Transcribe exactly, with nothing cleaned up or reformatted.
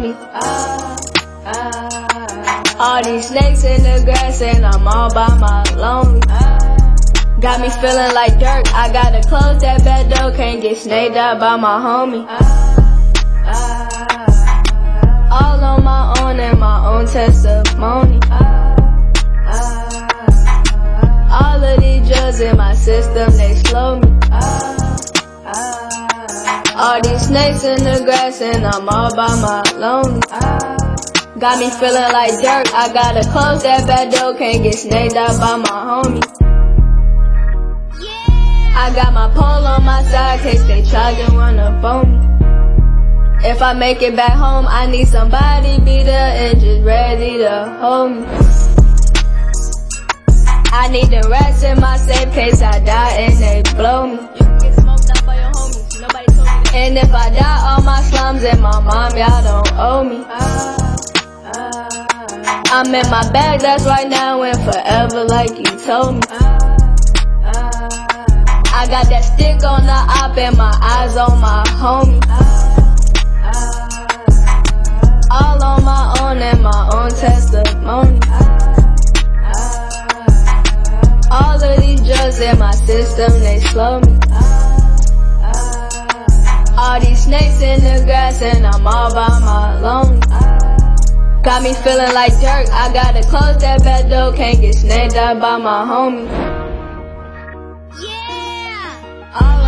homie. Ah, ah. All these snakes in the grass and I'm all by my lonely. Ah, got me feeling like dirt. I gotta close that back door. Can't get snaked out by my homie. Ah, ah. All on my own and my own testimony. Ah, ah. All of these drugs in my system, they slow me. Ah, ah. All these snakes in the grass and I'm all by my lonely. Ah, got me feeling like dirt. I gotta close that back door. Can't get snaked out by my homie. I got my pole on my side, case they try to run up on me. If I make it back home, I need somebody be there and just ready to hold me. I need the rats in my safe case I die and they blow me. You can get smoked up by your homies, nobody told me that. And if I die, all my slums and my mom, y'all don't owe me. Ah, ah. I'm in my bag, that's right now and forever like you told me. Ah, ah. I got that stick on the op and my eyes on my homie. Ah, ah. All on my own and my own testimony. All of these drugs in my system, they slow me. All these snakes in the grass and I'm all by my lonely. Got me feeling like dirt. I gotta close that back door. Can't get snaked out by my homie. Yeah! All